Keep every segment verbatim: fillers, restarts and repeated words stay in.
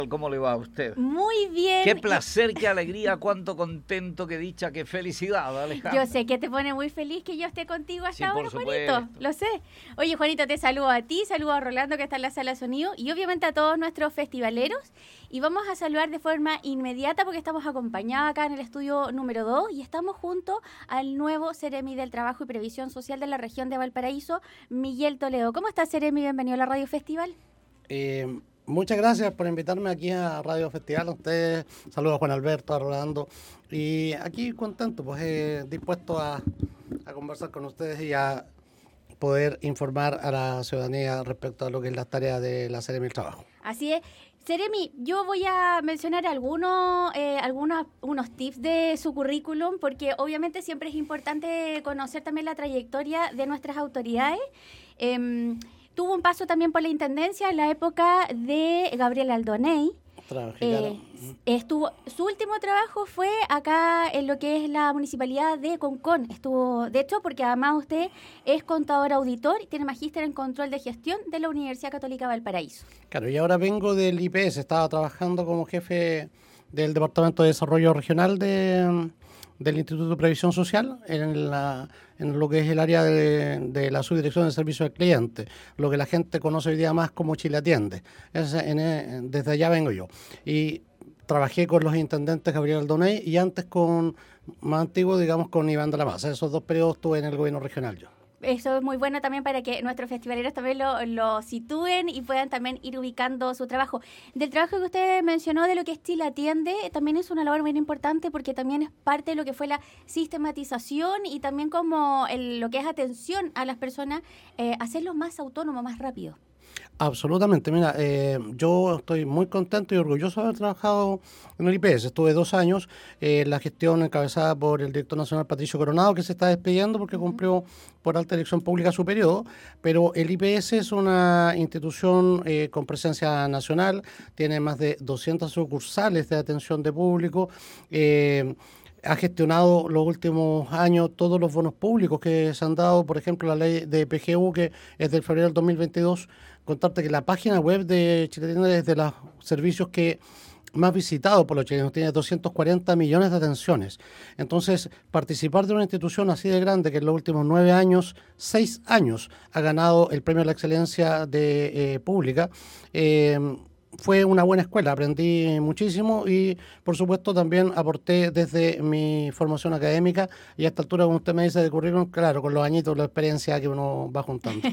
¿Cómo le va a usted? Muy bien. Qué placer, qué alegría, cuánto contento, qué dicha, qué felicidad, Alejandra. Yo sé que te pone muy feliz que yo esté contigo hasta Sí, ahora, por Juanito. supuesto. Lo sé. Oye, Juanito, te saludo a ti, saludo a Rolando, que está en la sala de sonido, y obviamente a todos nuestros festivaleros. Y vamos a saludar de forma inmediata porque estamos acompañados acá en el estudio número dos y estamos junto al nuevo Seremi del Trabajo y Previsión Social de la región de Valparaíso, Miguel Toledo. ¿Cómo estás, Seremi? Bienvenido a la Radio Festival. Eh, muchas gracias por invitarme aquí a Radio Festival. A ustedes, saludos a Juan Alberto, a Rolando. Y aquí contento, pues eh, dispuesto a, a conversar con ustedes y a poder informar a la ciudadanía respecto a lo que es la tarea de la Seremi del Trabajo. Así es. Seremi, yo voy a mencionar algunos, eh, algunos unos tips de su currículum, porque obviamente siempre es importante conocer también la trayectoria de nuestras autoridades. Eh, tuvo un paso también por la Intendencia en la época de Gabriel Aldoney. Eh, estuvo, su último trabajo fue acá en lo que es la municipalidad de Concón. Estuvo, de hecho, porque además usted es contador auditor y tiene magíster en control de gestión de la Universidad Católica Valparaíso. Claro, y ahora vengo del I P S, estaba trabajando como jefe del Departamento de Desarrollo Regional de, del Instituto de Previsión Social en, la, en lo que es el área de, de la Subdirección de Servicio al Cliente, lo que la gente conoce hoy día más como Chile Atiende. Es, en, desde allá vengo yo. Y trabajé con los intendentes Gabriel Aldoney y antes con, más antiguo, digamos, con Iván de la Maza. Esos dos periodos estuve en el gobierno regional yo. Eso es muy bueno también para que nuestros festivaleros también lo, lo sitúen y puedan también ir ubicando su trabajo. Del trabajo que usted mencionó de lo que es Chile Atiende, también es una labor muy importante porque también es parte de lo que fue la sistematización y también como el, lo que es atención a las personas, eh, hacerlos más autónomos, más rápido. Absolutamente, mira, eh, yo estoy muy contento y orgulloso de haber trabajado en el I P S. Estuve dos años en eh, la gestión encabezada por el director nacional Patricio Coronado, que se está despidiendo porque cumplió por alta dirección pública su periodo, pero el I P S es una institución eh, con presencia nacional, tiene más de doscientas sucursales de atención de público, eh, ha gestionado los últimos años todos los bonos públicos que se han dado, por ejemplo, la ley de P G U, que es del febrero del dos mil veintidós. Contarte que la página web de Chile Atiende es de los servicios que más visitados por los chilenos, tiene doscientos cuarenta millones de atenciones. Entonces, participar de una institución así de grande que en los últimos nueve años, seis años, ha ganado el premio a la excelencia de eh, pública, eh, fue una buena escuela, aprendí muchísimo y, por supuesto, también aporté desde mi formación académica y a esta altura, como usted me dice, de currículum, claro, con los añitos, la experiencia que uno va juntando.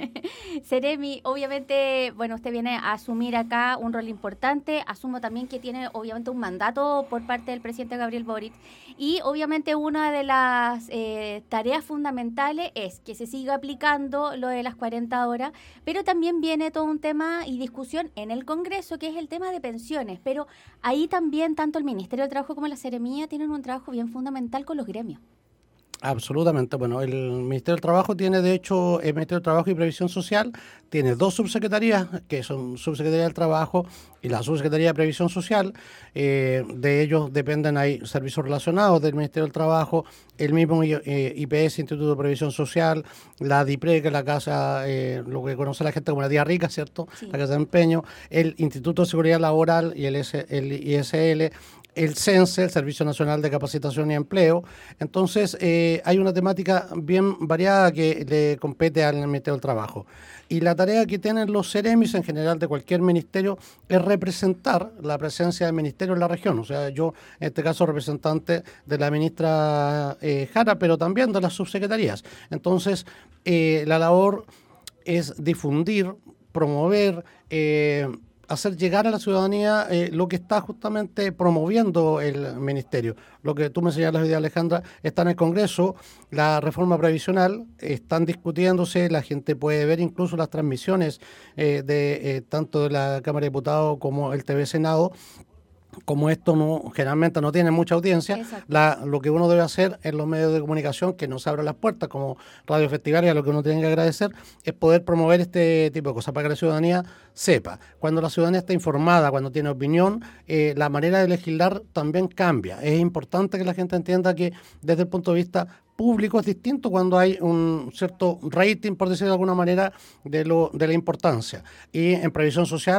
Seremi, obviamente, bueno, usted viene a asumir acá un rol importante, asumo también que tiene, obviamente, un mandato por parte del presidente Gabriel Boric y, obviamente, una de las eh, tareas fundamentales es que se siga aplicando lo de las cuarenta horas, pero también viene todo un tema y discusión en el Congreso, que es el tema de pensiones, pero ahí también tanto el Ministerio del Trabajo como la Seremía tienen un trabajo bien fundamental con los gremios. Absolutamente. Bueno, el Ministerio del Trabajo tiene, de hecho, el Ministerio del Trabajo y Previsión Social tiene dos subsecretarías, que son Subsecretaría del Trabajo y la Subsecretaría de Previsión Social. Eh, de ellos dependen, hay servicios relacionados del Ministerio del Trabajo, el mismo eh, I P S, Instituto de Previsión Social, la DIPRE, que es la casa, eh, lo que conoce la gente como la Tía Rica, ¿cierto? Sí. La Casa de Empeño, el Instituto de Seguridad Laboral y el, S, el I S L, el CENSE, el Servicio Nacional de Capacitación y Empleo. Entonces, eh, hay una temática bien variada que le compete al Ministerio del Trabajo. Y la tarea que tienen los Seremis en general de cualquier ministerio es representar la presencia del ministerio en la región. O sea, yo, en este caso, representante de la ministra eh, Jara, pero también de las subsecretarías. Entonces, eh, la labor es difundir, promover, eh, hacer llegar a la ciudadanía eh, lo que está justamente promoviendo el ministerio. Lo que tú me señalas hoy día, Alejandra, está en el Congreso, la reforma previsional, están discutiéndose, la gente puede ver incluso las transmisiones eh, de eh, tanto de la Cámara de Diputados como el T V Senado. Como esto no generalmente no tiene mucha audiencia, la, lo que uno debe hacer en los medios de comunicación, que nos abran las puertas, como Radio Festival, y a lo que uno tiene que agradecer, es poder promover este tipo de cosas para que la ciudadanía sepa. Cuando la ciudadanía está informada, cuando tiene opinión, eh, la manera de legislar también cambia. Es importante que la gente entienda que desde el punto de vista público es distinto cuando hay un cierto rating, por decirlo de alguna manera, de, lo, de la importancia. Y en previsión social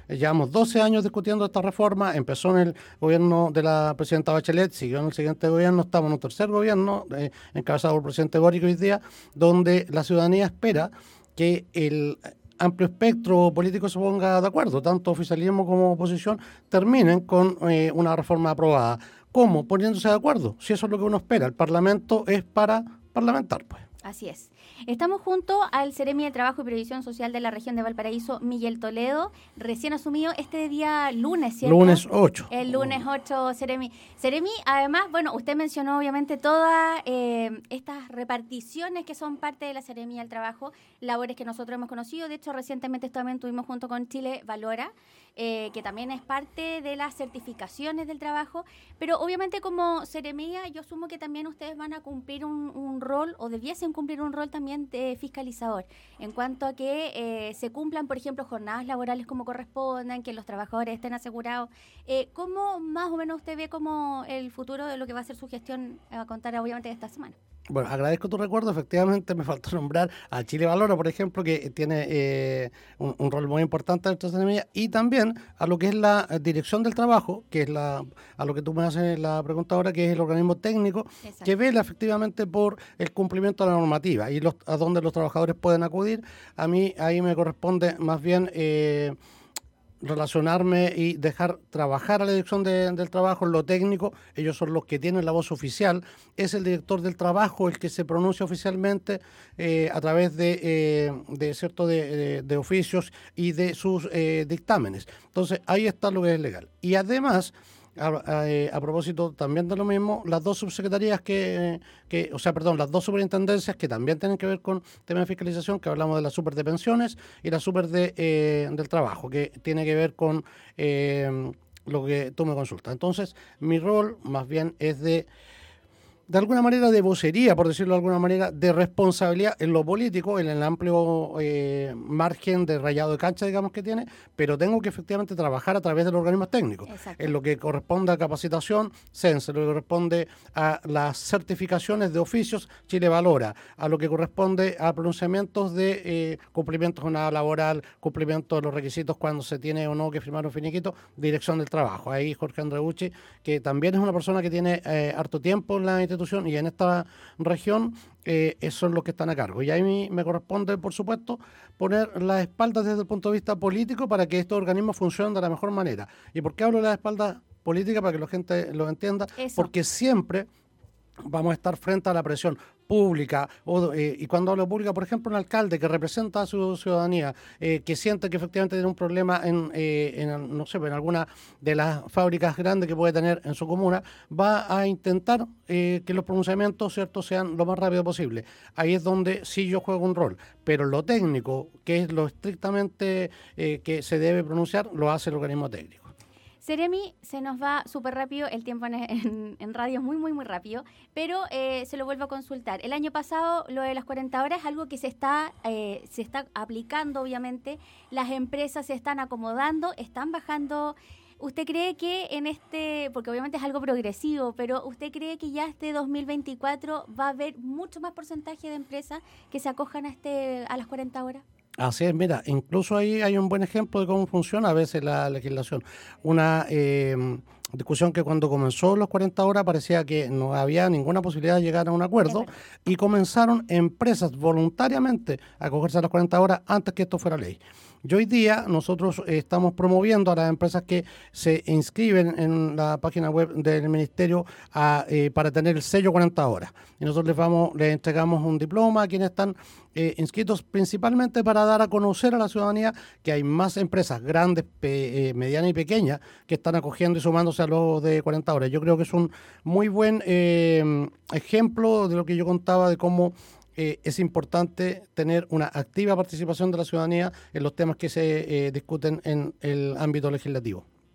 Eh, Llevamos doce años discutiendo esta reforma, empezó en el gobierno de la presidenta Bachelet, siguió en el siguiente gobierno, estamos en un tercer gobierno, eh, encabezado por el presidente Boric hoy día, donde la ciudadanía espera que el amplio espectro político se ponga de acuerdo, tanto oficialismo como oposición, terminen con eh, una reforma aprobada. ¿Cómo? Poniéndose de acuerdo, si eso es lo que uno espera. El Parlamento es para parlamentar, pues. Así es. Estamos junto al Seremi de Trabajo y Previsión Social de la región de Valparaíso, Miguel Toledo, recién asumido este día lunes, ¿cierto? Lunes ocho. El lunes ocho, Seremi. Seremi, además, bueno, usted mencionó obviamente todas eh, estas reparticiones que son parte de la Seremi del Trabajo, labores que nosotros hemos conocido. De hecho, recientemente también estuvimos junto con Chile Valora, eh, que también es parte de las certificaciones del trabajo. Pero obviamente como Seremía, yo asumo que también ustedes van a cumplir un, un rol, o debiesen cumplir un rol también de fiscalizador, en cuanto a que eh, se cumplan, por ejemplo, jornadas laborales como correspondan, que los trabajadores estén asegurados. Eh, ¿Cómo más o menos usted ve como el futuro de lo que va a ser su gestión a contar obviamente de esta semana? Bueno, agradezco tu recuerdo. Efectivamente, me faltó nombrar a Chile Valora, por ejemplo, que tiene eh, un, un rol muy importante dentro de esta semilla, y también a lo que es la dirección del trabajo, que es la a lo que tú me haces la pregunta ahora, que es el organismo técnico. Exacto. Que vela efectivamente por el cumplimiento de la normativa y los, a dónde los trabajadores pueden acudir. A mí ahí me corresponde más bien Eh, relacionarme y dejar trabajar a la dirección de, del trabajo en lo técnico. Ellos son los que tienen la voz oficial. Es el director del trabajo el que se pronuncia oficialmente eh, a través de, eh, de cierto de, de, de oficios y de sus eh, dictámenes. Entonces ahí está lo que es legal. Y además, A, a, a propósito también de lo mismo, las dos subsecretarías que, que, o sea, perdón, las dos superintendencias que también tienen que ver con temas de fiscalización, que hablamos de la super de pensiones y la super de, eh, del trabajo, que tiene que ver con eh, lo que tú me consultas. Entonces, mi rol más bien es de de alguna manera de vocería, por decirlo de alguna manera, de responsabilidad en lo político, en el amplio eh, margen de rayado de cancha, digamos, que tiene, pero tengo que efectivamente trabajar a través de los organismos técnicos. Exacto. En lo que corresponde a capacitación, CENSE, lo que corresponde a las certificaciones de oficios, Chile Valora, a lo que corresponde a pronunciamientos de eh, cumplimiento de jornada laboral, cumplimiento de los requisitos cuando se tiene o no que firmar un finiquito, dirección del trabajo. Ahí Jorge Andreucci, que también es una persona que tiene eh, harto tiempo en la institución y en esta región, eh, son los que están a cargo. Y a mí me corresponde, por supuesto, poner las espaldas desde el punto de vista político para que estos organismos funcionen de la mejor manera. ¿Y por qué hablo de las espaldas políticas? Para que la gente lo entienda. Eso. Porque siempre vamos a estar frente a la presión pública, o, eh, y cuando hablo pública, por ejemplo, un alcalde que representa a su ciudadanía, eh, que siente que efectivamente tiene un problema en, eh, en, no sé, en alguna de las fábricas grandes que puede tener en su comuna, va a intentar eh, que los pronunciamientos, ¿cierto?, sean lo más rápido posible. Ahí es donde sí yo juego un rol, pero lo técnico, que es lo estrictamente eh, que se debe pronunciar, lo hace el organismo técnico. Seremi, se nos va súper rápido, el tiempo en, en, en radio es muy, muy, muy rápido, pero eh, se lo vuelvo a consultar. El año pasado, lo de las cuarenta horas es algo que se está, eh, se está aplicando, obviamente. Las empresas se están acomodando, están bajando. ¿Usted cree que en este, porque obviamente es algo progresivo, pero usted cree que ya este dos mil veinticuatro va a haber mucho más porcentaje de empresas que se acojan a, este, a las cuarenta horas? Así es, mira, incluso ahí hay un buen ejemplo de cómo funciona a veces la legislación. Una eh, discusión que cuando comenzó los cuarenta horas parecía que no había ninguna posibilidad de llegar a un acuerdo y comenzaron empresas voluntariamente a acogerse a las cuarenta horas antes que esto fuera ley. Y hoy día nosotros eh, estamos promoviendo a las empresas que se inscriben en la página web del Ministerio a, eh, para tener el sello cuarenta horas. Y nosotros les, vamos, les entregamos un diploma a quienes están eh, inscritos, principalmente para dar a conocer a la ciudadanía que hay más empresas grandes, pe, eh, medianas y pequeñas que están acogiendo y sumándose a los de cuarenta horas. Yo creo que es un muy buen eh, ejemplo de lo que yo contaba de cómo Eh, es importante tener una activa participación de la ciudadanía en los temas que se eh, discuten en el ámbito legislativo.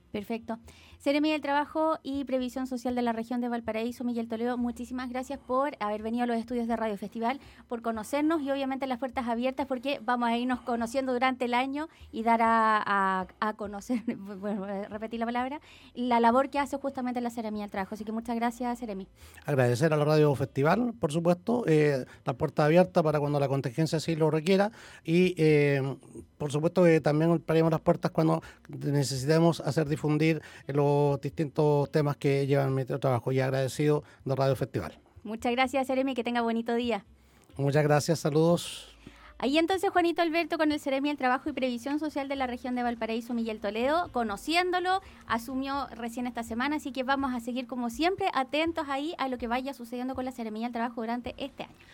Perfecto. Seremi del Trabajo y Previsión Social de la región de Valparaíso, Miguel Toledo, muchísimas gracias por haber venido a los estudios de Radio Festival, por conocernos y obviamente las puertas abiertas porque vamos a irnos conociendo durante el año y dar a, a, a conocer, bueno, repetir la palabra, la labor que hace justamente la Seremi del Trabajo. Así que muchas gracias, Seremi. Agradecer a la Radio Festival, por supuesto, eh, la puerta abierta para cuando la contingencia así lo requiera y eh, por supuesto que también abriremos las puertas cuando necesitemos hacer difundir los distintos temas que llevan mi trabajo, y agradecido de Radio Festival. Muchas gracias, Seremi, que tenga bonito día. Muchas gracias, saludos. Ahí entonces Juanito Alberto con el Seremi del Trabajo y Previsión Social de la región de Valparaíso, Miguel Toledo, conociéndolo, asumió recién esta semana, así que vamos a seguir como siempre atentos ahí a lo que vaya sucediendo con la Seremi del Trabajo durante este año.